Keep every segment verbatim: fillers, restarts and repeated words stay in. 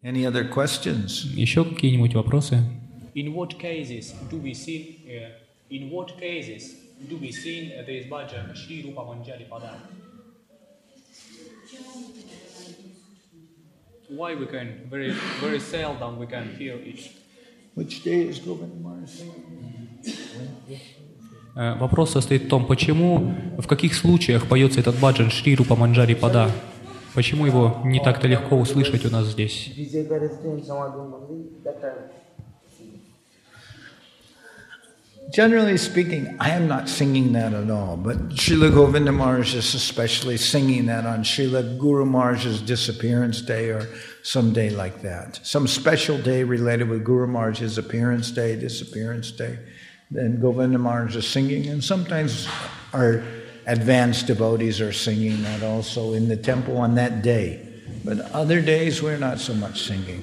Any other questions? Еще какие-нибудь вопросы? In what cases do we see? Uh, in what cases do we see uh, this bhajan Shri Rupa Manjari Pada? Why we can very very seldom we can hear it? Which day is Govinda Maharaj singing? Вопрос состоит в том, почему, в каких случаях поется этот баджан Шри Рупа Манджари Пада? Почему его не так-то легко услышать у нас здесь? Generally speaking, I am not singing that at all, but Srila Govinda Maharaj is especially singing that on Srila Guru Maharaj's disappearance day or some day like that. Some special day related with Guru Maharaj's appearance day, disappearance day. Then Govinda Maharaj is singing, and sometimes our advanced devotees are singing that also in the temple on that day. But other days we're not so much singing.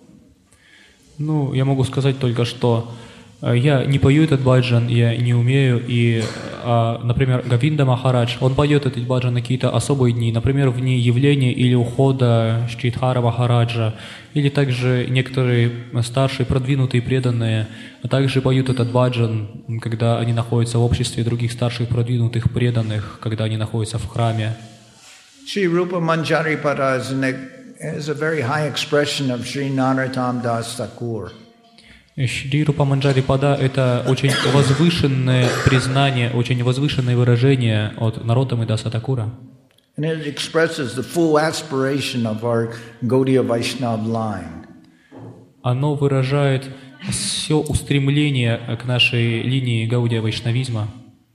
Ну, я могу сказать только, что я не пою этот баджан, я не умею, и, а, например, Говинда Махарадж, он поет этот баджан на какие-то особые дни, например, в дни явления или ухода Шридхара Махараджа, или также некоторые старшие, продвинутые, преданные, а также поют этот баджан, когда они находятся в обществе других старших, продвинутых, преданных, когда они находятся в храме. Shri Rupa Manjari Pada is, an, is a very high expression of Sri Narottam Das Thakur. Шри Рупа Манджари Пада – это очень возвышенное признание, очень возвышенное выражение от Нароттамы Даса Такура. And it expresses the full aspiration of our Gaudiya Vaishnava line. Оно выражает все устремление к нашей линии Гаудия Вайшнавизма.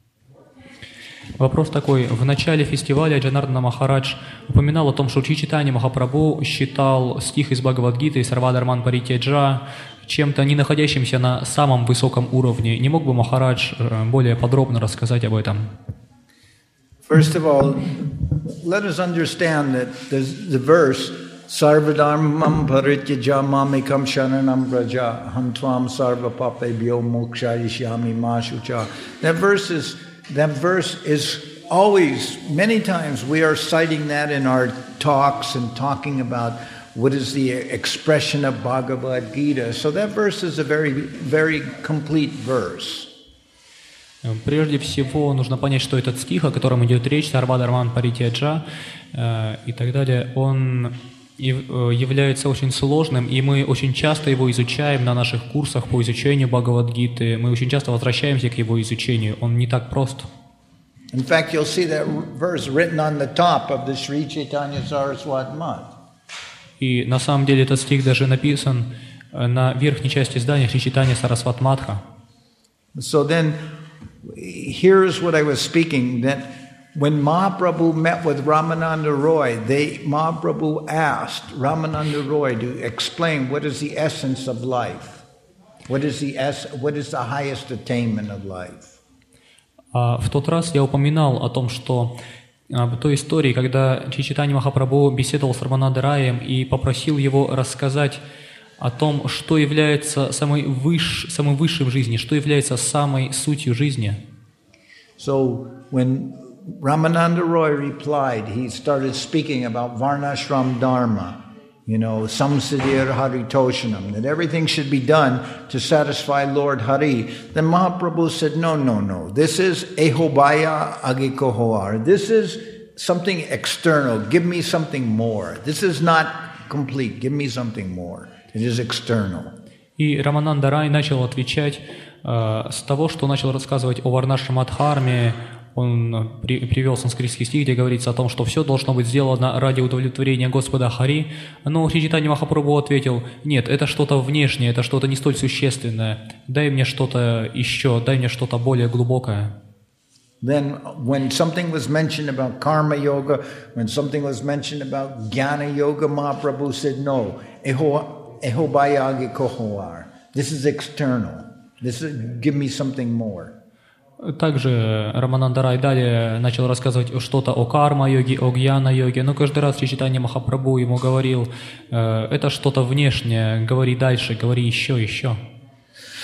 Вопрос такой. В начале фестиваля Джанардана Махарадж упоминал о том, что Шри Чайтанья Махапрабху считал стих из Бхагавад-гиты «Сарвадharman Паритяджа» чем-то не находящимся на самом высоком уровне. Не мог бы Махарадж более подробно рассказать об этом? First of all, let us understand that the, the verse Sarvadharmam Parityaja Mamekam Sharanam Vraja Ham Tvam Sarva Papebhyo Mokshayishyami Mashucha. That verse is that verse is always, many times we are citing that in our talks and talking about what is the expression of Bhagavad Gita. So that verse is a very, very complete verse. Прежде всего нужно понять, что этот стих, о котором идет речь, Сарвадharman Паритяджа и так далее, он является очень сложным, и мы очень часто его изучаем на наших курсах по изучению Бхагавад-гиты. Мы очень часто возвращаемся к его изучению. Он не так прост. In fact, you'll see that verse written on the top of the Sri Chaitanya Saraswat Math. И на самом деле этот стих даже написан на верхней части здания Шри Чайтанья Сарасват Матха. So then, here's what I was speaking, that when Mahaprabhu met with Ramananda Roy, they, Mahaprabhu asked Ramananda Roy to explain what is the essence of life. What is the, es- what is the highest attainment of life? В тот раз я упоминал о том, что в той истории, когда Шри Чайтанья Махапрабху беседовал с Раманандой Раем и попросил его рассказать о том, что является самой выш... самым высшим в жизни, что является самой сутью жизни. So when Ramananda Roy replied, he started speaking about Varnashram Dharma, you know, Samsiddhir Haritoshanam, that everything should be done to satisfy Lord Hari. Then Mahaprabhu said, no, no, no, this is ehobaya agikohoar. This is something external. Give me something more. This is not complete. Give me something more. It is external. И Рамананда Рай начал отвечать э, с того, что начал рассказывать о Варнашрамадхарме. Он при, привел санскритский стих, где говорится о том, что все должно быть сделано ради удовлетворения Господа Хари. Но Шри Чайтанья Махапрабху ответил: нет, это что-то внешнее, это что-то не столь существенное. Дай мне что-то еще, дай мне что-то более глубокое. Then when something was mentioned about karma yoga, when something was mentioned about jnana yoga, Mahaprabhu said, no, ehobhayagi kohoar. This is external. This is, give me something more. Также Рамананда Рай далее начал рассказывать что-то о карма-йоге, о гьяна-йоге, но каждый раз Шри Чайтанья Махапрабху ему говорил: это что-то внешнее, говори дальше, говори еще, еще.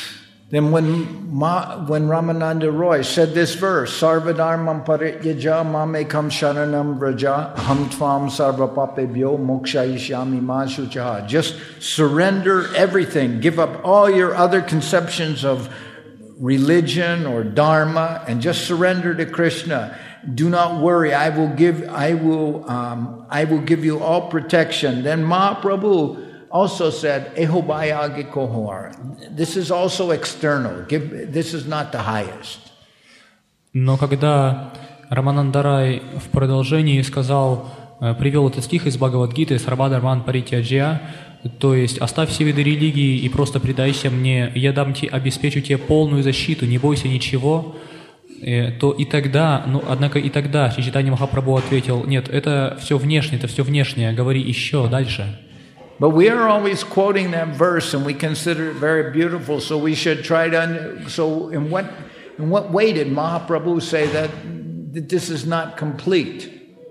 Then when, Ma, when Ramananda Roy said this verse, Sarvadharmam parityaja mamekam sharanam vraja ham tvam sarvapapebhyo mokshayishyami ma shuchaha. Just surrender everything. Give up all your other conceptions of religion or dharma and just surrender to Krishna. Do not worry. I will give. I will. Um, I will give you all protection. Then Mahaprabhu also said, Ehobhayage kohor. This is also external. Give, this is not the highest. Но когда Рамананда Рай в продолжении сказал, привел этот стих из Бхагавад-гиты «Сарвадхарман паритяджья», то есть «Оставь все виды религии и просто предайся мне, я дам тебе, обеспечу тебе полную защиту, не бойся ничего», то и тогда, ну, однако и тогда Чайтанья Махапрабху ответил: «Нет, это все внешнее, это все внешнее, говори еще дальше». But we are always quoting that verse, and we consider it very beautiful. So we should try to. So, in what in what way did Mahaprabhu say that, that this is not complete?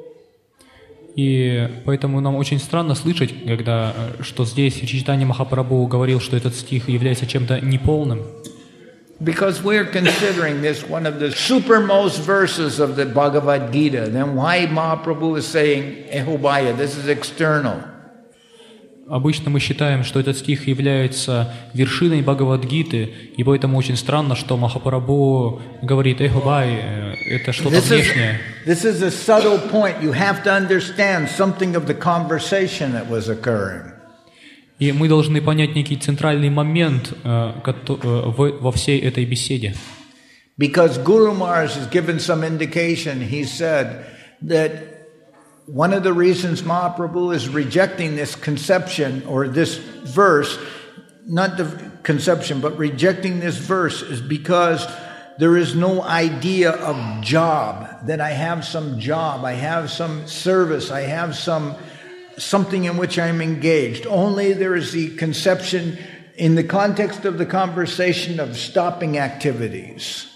И поэтому нам очень странно слышать, когда что здесь Чайтанья Махапрабху говорил, что этот стих является чем-то неполным. Because we are considering this one of the supermost verses of the Bhagavad Gita. Then why Mahaprabhu is saying Ehobhaya? This is external. Обычно мы считаем, что этот стих является вершиной Бхагавад-гиты, и поэтому очень странно, что Махапрабху говорит «Эхобай», это что-то внешнее. This is a subtle point. You have to understand something of the conversation that was occurring. И мы должны понять некий центральный момент во всей этой беседе. Because Guru Maharaj has given some indication, he said that one of the reasons Mahaprabhu is rejecting this conception or this verse, not the conception, but rejecting this verse is because there is no idea of job, that I have some job, I have some service, I have some something in which I'm engaged. Only there is the conception in the context of the conversation of stopping activities.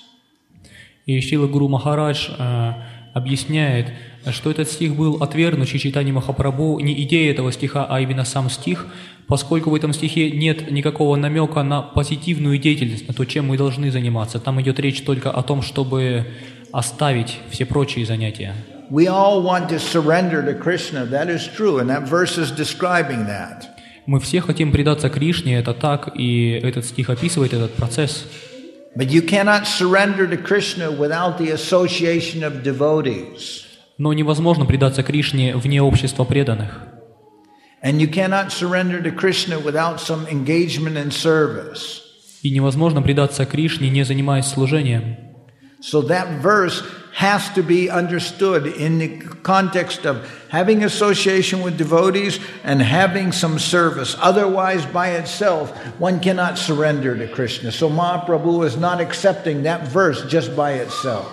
И Шрила Гуру Махарадж э, объясняет, что этот стих был отвергнут Чайтаньей Махапрабху, не идея этого стиха, а именно сам стих, поскольку в этом стихе нет никакого намека на позитивную деятельность, на то, чем мы должны заниматься. Там идет речь только о том, чтобы оставить все прочие занятия. We all want to surrender to Krishna. That is true, and that verse is describing that. Мы все хотим предаться Кришне, это так, и этот стих описывает этот процесс. But you cannot surrender to Krishna without the association of devotees. Но невозможно предаться Кришне вне общества преданных. And you cannot surrender to Krishna without some engagement in service. И невозможно предаться Кришне, не занимаясь служением. So that verse has to be understood in the context of having association with devotees and having some service. Otherwise, by itself, one cannot surrender to Krishna. So Mahaprabhu is not accepting that verse just by itself.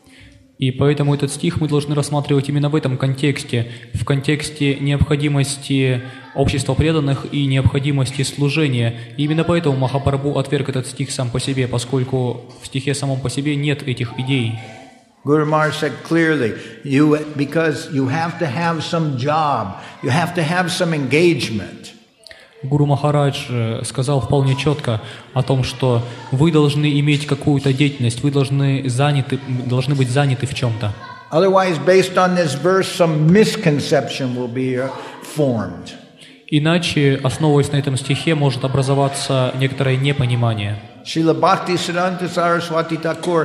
И поэтому этот стих мы должны рассматривать именно в этом контексте, в контексте необходимости общества преданных и необходимости служения. И именно поэтому Махапрабху отверг этот стих сам по себе, поскольку в стихе самом по себе нет этих идей. Guru Maharaj said clearly, you, because you have to have some job, you have to have some engagement. Гуру Махарадж сказал вполне четко о том, что вы должны иметь какую-то деятельность, вы должны, заняты, должны быть заняты в чем-то. Otherwise, based on this verse, some misconception will be formed. Иначе, основываясь на этом стихе, может образоваться некоторое непонимание. Srila Bhaktisiddhanta Saraswati Thakur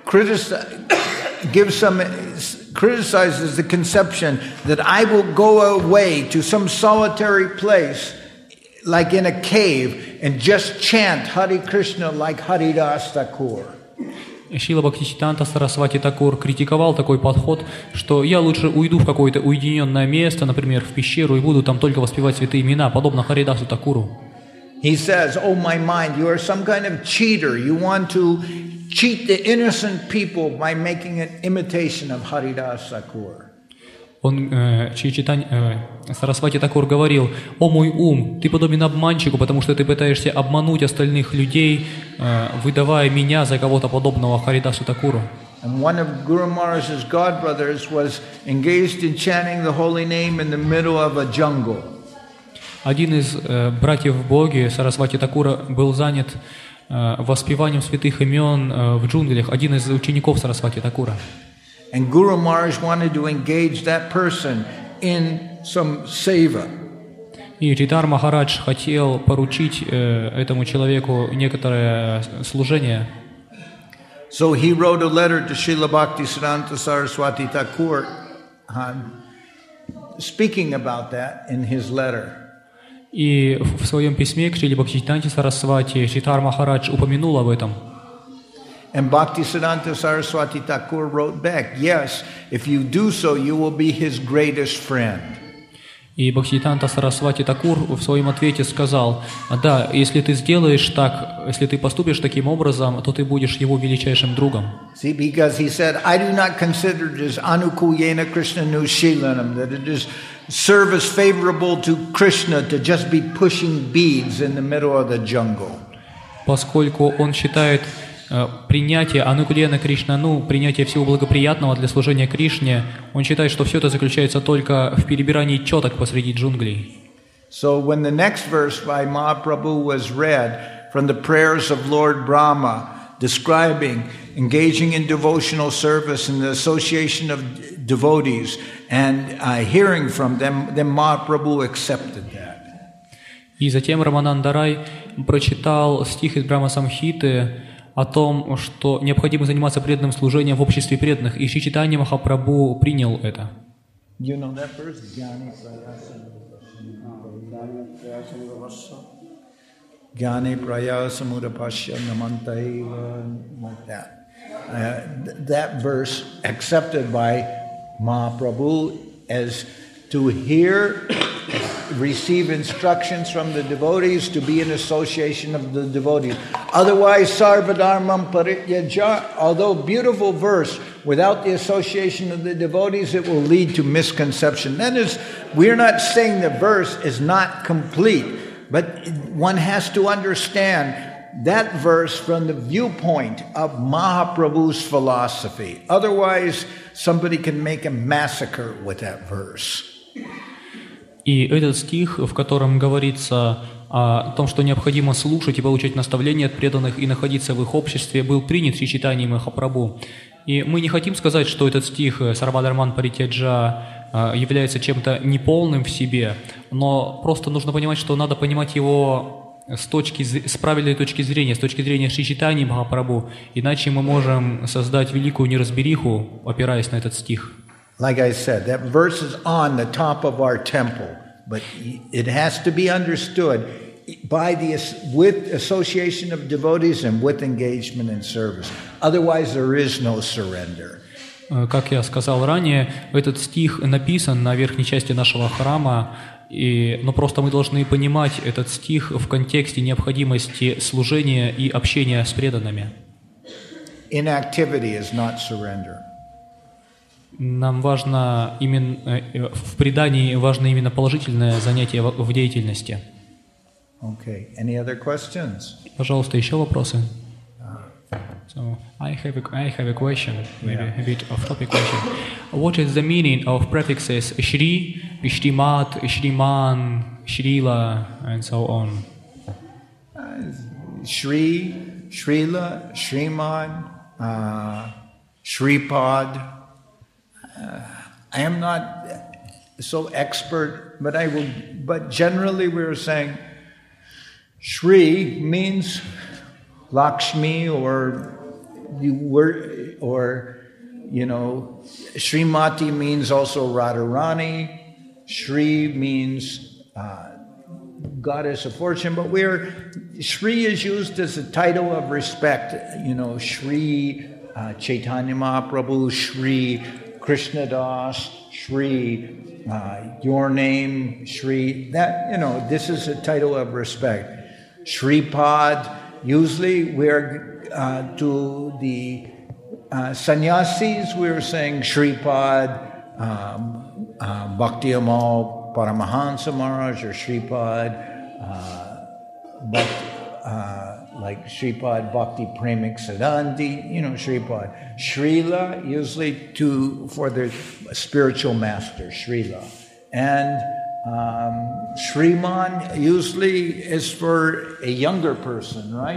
gives some, criticizes the conception that I will go away to some solitary place like in a cave, and just chant Hare Krishna like Haridas Thakur. Шрила Бхактисиддханта Сарасвати Такур критиковал такой подход, что я лучше уйду в какое-то уединенное место, например, в пещеру, и буду там только воспевать святые имена, подобно Харидасу Такуру. He says, "Oh my mind, you are some kind of cheater. You want to cheat the innocent people by making an imitation of Haridas Thakur." Он, э, Чайтанья э, Сарасвати Такур говорил: «О мой ум, ты подобен обманщику, потому что ты пытаешься обмануть остальных людей, э, выдавая меня за кого-то подобного Харидасу Такуру». And one of Guru Maharaj's godbrothers was engaged in chanting the holy name in the middle of a jungle. Один из э, братьев в Боге, Сарасвати Такура, был занят э, воспеванием святых имен э, в джунглях один из учеников Сарасвати Такура. And Guru Maharaj wanted to engage that person in some seva. И Ритар Махарадж хотел поручить э, этому человеку некоторое служение. So he wrote a letter to Srila Bhaktisiddhanta Saraswati Thakur, uh, speaking about that in his letter. И в своем письме к Шриле Бхактисиданте Сарасвати Ритар Махарадж упомянул об этом. And Bhaktisiddhanta Saraswati Thakur wrote back, yes, if you do so, you will be his greatest friend. И Бхактисиданта Сарасвати Такур в своем ответе сказал: да, если ты сделаешь так, если ты поступишь таким образом, то ты будешь его величайшим другом. See, because he said, I do not consider it as anukulyena Krishna nushilanam, that it is service favorable to Krishna to just be pushing beads in the middle of the jungle. Поскольку он считает принятие Анукулена Кришнану, принятие всего благоприятного для служения Кришне, он считает, что все это заключается только в перебирании четок посреди джунглей. So when the next verse by Mahaprabhu was read from the prayers of Lord Brahma, describing engaging in devotional service and the association of devotees and uh, hearing from them, then Mahaprabhu accepted that. И затем Рамананда Рай прочитал стих из Брахма Самхиты о том, что необходимо заниматься преданным служением в обществе преданных, и Шри Чайтанья Махапрабху принял это. You know that verse? Jnani prayasamudapasya namantaiva, like that. Uh, that verse accepted by Mahaprabhu as to hear, receive instructions from the devotees, to be in association of the devotees. Otherwise, sarvadharmam parityaja, although beautiful verse, without the association of the devotees, it will lead to misconception. That is, we're not saying the verse is not complete, but one has to understand that verse from the viewpoint of Mahaprabhu's philosophy. Otherwise, somebody can make a massacre with that verse. И этот стих, в котором говорится о том, что необходимо слушать и получать наставления от преданных и находиться в их обществе, был принят Шри Чайтаньей Махапрабху. И мы не хотим сказать, что этот стих «Сарвадharman паритяджа» является чем-то неполным в себе, но просто нужно понимать, что надо понимать его с, точки, с правильной точки зрения, с точки зрения Шри Чайтаньи Махапрабху, иначе мы можем создать великую неразбериху, опираясь на этот стих. Like I said, that verse is on the top of our temple, but it has to be understood by the with association of devotees and with engagement in service. Otherwise, there is no surrender. Как я сказал ранее, этот стих написан на верхней части нашего храма, и, но просто мы должны понимать этот стих в контексте необходимости служения и общения с преданными. Inactivity is not surrender. Нам важно именно в предании важно именно положительное занятие в деятельности. Okay. Any other questions? Пожалуйста, еще вопросы? So I have a, I have a question, maybe yeah. a bit of topic question. What is the meaning of prefixes Shri, Shrimat, Shriman, Shrila, and so on? Uh, Shri, Shrila, Shriman, uh, Shripad. Uh, I am not so expert, but I will. But generally, we are saying Shri means Lakshmi, or you were, or you know, Srimati means also Radharani. Shri means uh, goddess of fortune, but we're Shri is used as a title of respect. You know, Shri uh, Chaitanya Mahaprabhu, Shri Krishnadas, Shri, uh, your name, Shri, that, you know, this is a title of respect. Shripad, usually we're uh, to the uh, sannyasis, we were saying Shripad, um, uh, Bhakti Amal Paramahansa Maharaj, or Shripad, uh, but, uh, like Shripad Bhakti Premik Siddhanti, you know, Shripad. Srila, usually to for the spiritual master, Srila. And um, Shriman usually is for a younger person, right?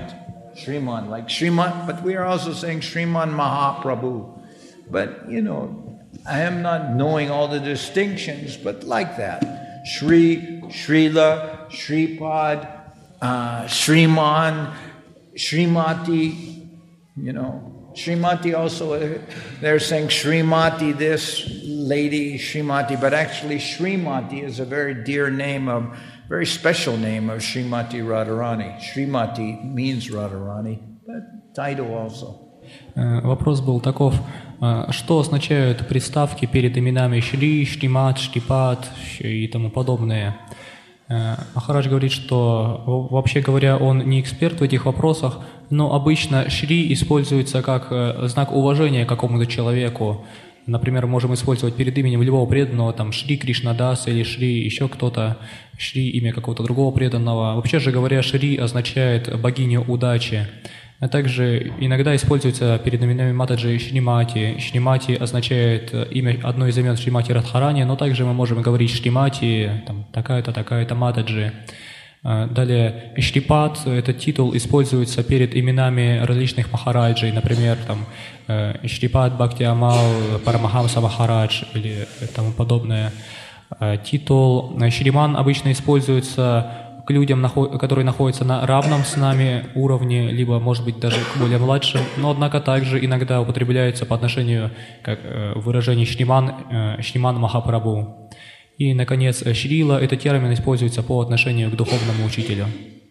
Shriman, like Shriman, but we are also saying Shriman Mahaprabhu. But, you know, I am not knowing all the distinctions, but like that. Shri, Srila, Shripad, uh, Shriman, Shrimati, you know. Shrimati also, they're saying Shrimati, this lady, Shrimati, but actually Shrimati is a very dear name of, very special name of Shrimati Radharani. Shrimati means Radharani, but title also. Вопрос был таков, что означают приставки перед именами Шри, Шримат, Шрипат и тому подобное. Махарадж говорит, что, вообще говоря, он не эксперт в этих вопросах, но обычно Шри используется как знак уважения к какому-то человеку. Например, можем использовать перед именем любого преданного, там, Шри Кришнадас или Шри еще кто-то, Шри имя какого-то другого преданного. Вообще же говоря, Шри означает богиню удачи. А также иногда используется перед именами Матаджи Шримати. Шримати означает имя, одно из имен Шримати Радхарани, но также мы можем говорить Шримати, там, такая-то, такая-то Матаджи. Далее, Шрипат, этот титул используется перед именами различных Махараджей, например, там, Шрипат Бхакти Амал, Парамахамса Махарадж или тому подобное. Титул Шриман обычно используется к людям, которые находятся на равном с нами уровне, либо, может быть, даже к более младшим, но, однако, также иногда употребляется по отношению как выражение Шриман, Шриман Махапрабху. И, наконец, Шрила, этот термин используется по отношению к духовному учителю.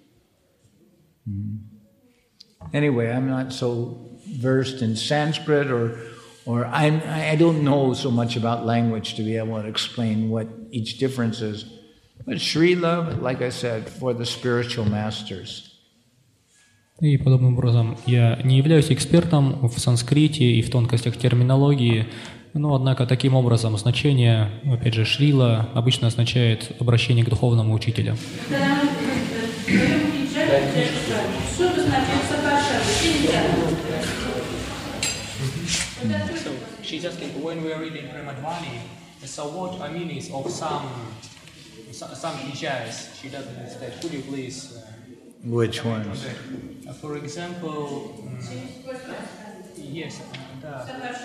Anyway, I'm not so versed in Sanskrit, or, or I'm, I don't know so much about language to be able to explain what each difference is. But Srila, like I said, for the spiritual masters. И подобным образом я не являюсь экспертом в санскрите и в тонкостях терминологии, но, однако, таким образом значение, опять же, Шрила обычно означает обращение к духовному учителю. So she's asking, when we are reading Premadvani, so what I mean is of some some hijaz she doesn't understand. Could you please? Uh, Which ones? Uh, for example, um, yes, uh, uh,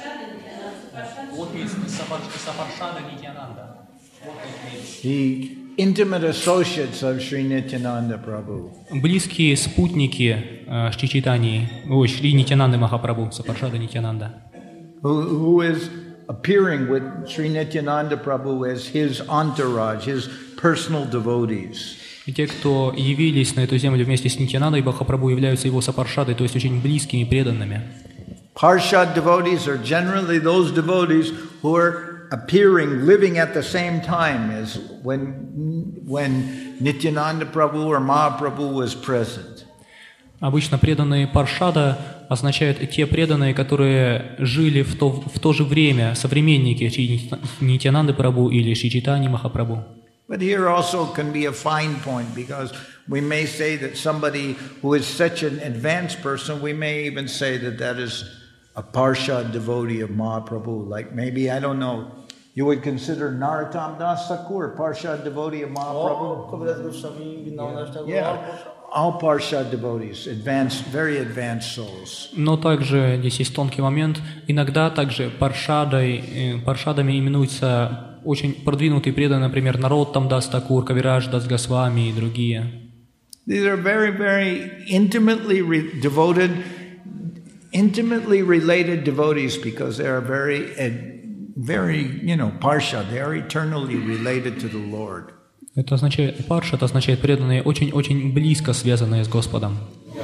what means Saparshada Nityananda? What it means? The intimate associates of Sri Nityananda Prabhu. Близкие спутники э, Шри Чайтаньи, ой, Шри Нитянанды Махапрабху, Сапаршада Нитянанда. Who, who is appearing with Sri Nityananda Prabhu as his entourage, his personal devotees. И те, кто явились на эту землю вместе с Нитянандой Махапрабху, являются его сапаршадой, то есть очень близкими, преданными. Parshad devotees are generally those devotees who are appearing, living at the same time as when, when Nityananda Prabhu or Mahaprabhu was present. Обычно преданные Паршада означают те преданные, которые жили в то, в то же время, современники Шри Нитянанды Прабху или Шри Чайтаньи Махапрабху. But here also can be a fine point, because we may say that somebody who is such an advanced person, we may even say that that is a Parshad devotee of Mahaprabhu. Like maybe, I don't know, you would consider Narottam Das Thakur a Parshad devotee of Mahaprabhu? Yeah, yeah. All Parshad devotees, advanced, very advanced souls. Но также здесь есть тонкий момент. Иногда также паршадой, паршадами именуются очень продвинутые преданные, например, Нароттам Дас Такур, Кавирадж Дас Госвами и другие. These are very, very intimately re- devoted, intimately related devotees, because they are very, very, you know, Parshad. They are eternally related to the Lord. Это означает, парша, это означает преданные, очень-очень близко связанные с Господом.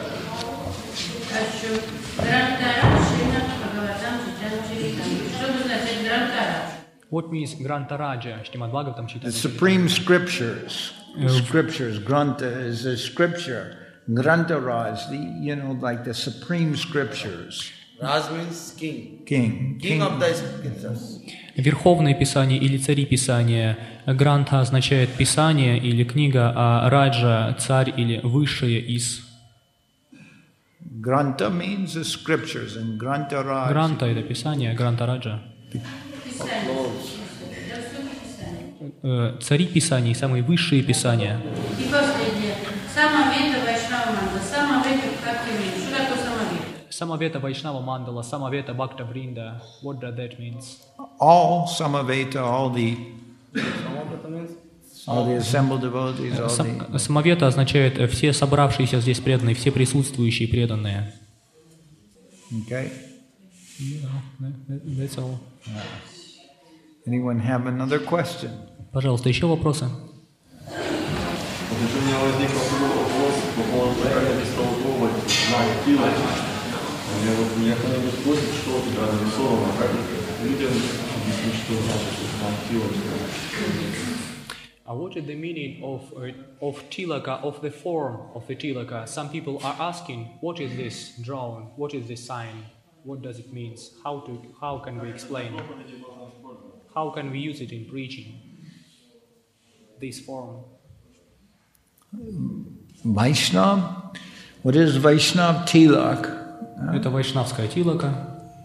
What means Grantaraja? The supreme scriptures. The scriptures. Granta is a scripture. Grantaraj, the, you know, like the supreme scriptures. Raj means king. King. King, king of the scriptures. Верховные писания или цари писания. Гранта означает писание или книга, а раджа – царь или высшее из. Granta means the scriptures, and Granta Raj. Гранта – это писание, Гранта раджа. Цари писаний, самые высшие писания. И последнее. Самавета Вайшнава Мандала, Самавета Бхакти Вринда. Что такое Самавета? Samaveta Vaishnava Mandala, Samaveta Bhakta Vrinda. What does that mean? All Samaveta, all the all the assembled devotees, all Сам- the Самавета означает э, все собравшиеся здесь преданные, все присутствующие преданные. okay. That's all. Anyone have another question? Пожалуйста, еще вопросы? Вот еще у меня возник вопрос по поводу написанного слова «знак Тила». Мне вот меня кто-нибудь спросит, что у тебя нарисовано, как людям объяснить, что значит знак Тила. Uh, what is the meaning of uh, of tilaka, of the form of the tilaka? Some people are asking, what is this drawn? What is this sign? What does it mean? How to how can we explain? How can we use it in preaching? This form. Vaishnav? What is Vaishnav Tilak? Это вайшнавская тилака.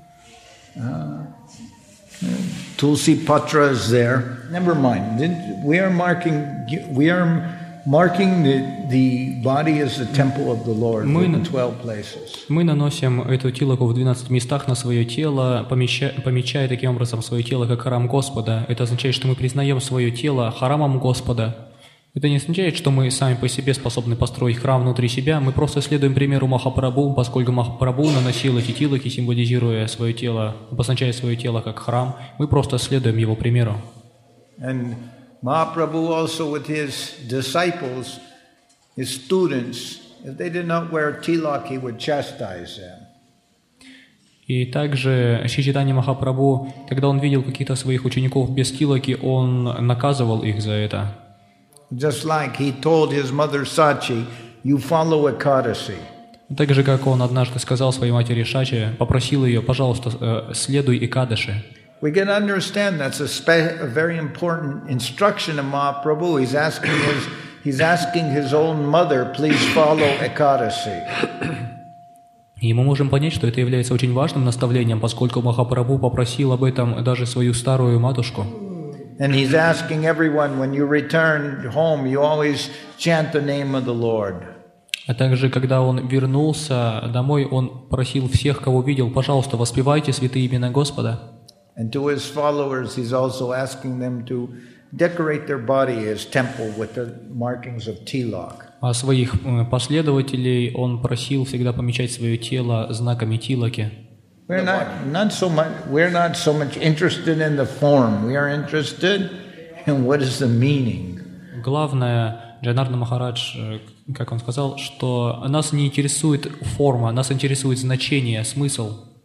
Tulsi Patra is there. Never mind. Then we are marking. We are marking the the body as the temple of the Lord Мы in на- twelve places. Мы наносим эту тилаку в двенадцати местах на свое тело, помеща- помечая таким образом свое тело как храм Господа. Это означает, что мы признаем свое тело храмом Господа. Это не означает, что мы сами по себе способны построить храм внутри себя. Мы просто следуем примеру Махапрабху, поскольку Махапрабху наносил эти тилаки, символизируя свое тело, обозначая свое тело как храм. Мы просто следуем его примеру. And Mahaprabhu also with his disciples, his students, if they did not wear tilak, he would chastise them. И также Шри Чайтанья Махапрабху, когда он видел каких-то своих учеников без тилаки, он наказывал их за это. Just like he told his mother Sachi, you follow Ekadasi. Так же, как он однажды сказал своей матери Шаче, попросил ее, пожалуйста, э, следуй Экадаши. We can understand that's a, spe- a very important instruction of Mahaprabhu. He's asking his, he's asking his own mother, please follow Ekadasi. И мы можем понять, что это является очень важным наставлением, поскольку Махапрабху попросил об этом даже свою старую матушку. And he's asking everyone, when you return home, you always chant the name of the Lord. А также, когда он вернулся домой, он просил всех, кого видел, пожалуйста, воспевайте святые имена Господа. And to his followers, he's also asking them to decorate their body as temple with the markings of tilak. А своих э, последователей он просил всегда помечать свое тело знаками тилаки. We're not, not so much, we're not so much interested in the form. We are interested in what is the meaning. Главное, Джайнарда Махарадж, э, как он сказал, что нас не интересует форма, нас интересует значение, смысл.